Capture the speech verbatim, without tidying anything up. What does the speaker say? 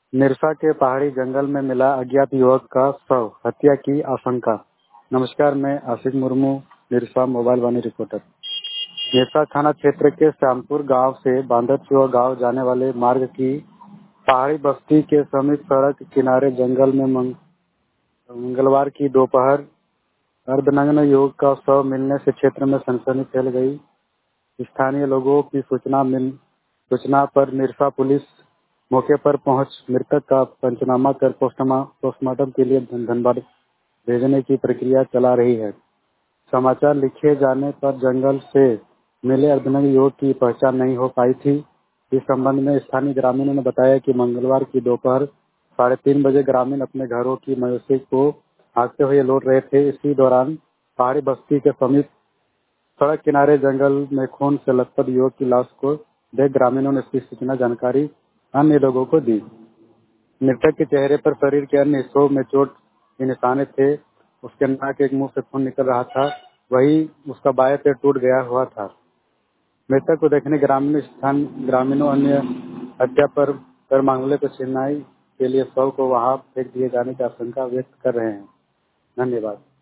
निरसा के पहाड़ी जंगल में मिला अज्ञात युवक का शव, हत्या की आशंका। नमस्कार, मैं आशिक मुर्मू, निरसा मोबाइल वाणी रिपोर्टर। निरसा थाना क्षेत्र के श्यामपुर गांव से बांदरचुआ गांव जाने वाले मार्ग की पहाड़ी बस्ती के समीप सड़क किनारे जंगल में मंग, मंगलवार की दोपहर अर्धनग्न युवक का शव मिलने से क्षेत्र में सनसनी फैल गई। स्थानीय लोगों की सूचना मिल सूचना पर निरसा पुलिस मौके पर पहुंच मृतक का पंचनामा कर पोस्टमार्टम के लिए धनबाद भेजने की प्रक्रिया चला रही है। समाचार लिखे जाने पर जंगल से मिले अर्धनग्न युवक की पहचान नहीं हो पाई थी। इस संबंध में स्थानीय ग्रामीणों ने बताया कि मंगलवार की दोपहर साढ़े तीन बजे ग्रामीण अपने घरों की मवेशी को हाँकते हुए लौट रहे थे। इसी दौरान पहाड़ी बस्ती के समीप सड़क किनारे जंगल में खून से लथपथ युवक की लाश को देख ग्रामीणों ने इसकी सूचना जानकारी अन्य लोगों को दी। मृतक के चेहरे पर शरीर के अन्य हिस्सों में चोट के निशाने थे। उसके नाक एक मुंह से खून निकल रहा था, वही उसका बायां पैर टूट गया हुआ था। मृतक को देखने ग्रामीण स्थान ग्रामीणों अन्य हत्या पर कर मामले को छिनाई के लिए शव को वहां फेंक दिए जाने की आशंका व्यक्त कर रहे हैं। धन्यवाद।